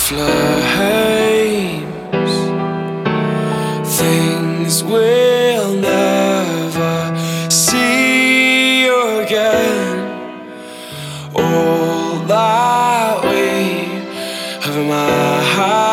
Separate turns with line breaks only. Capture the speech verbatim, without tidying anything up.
flames. Things we'll never see again. All that we have in my heart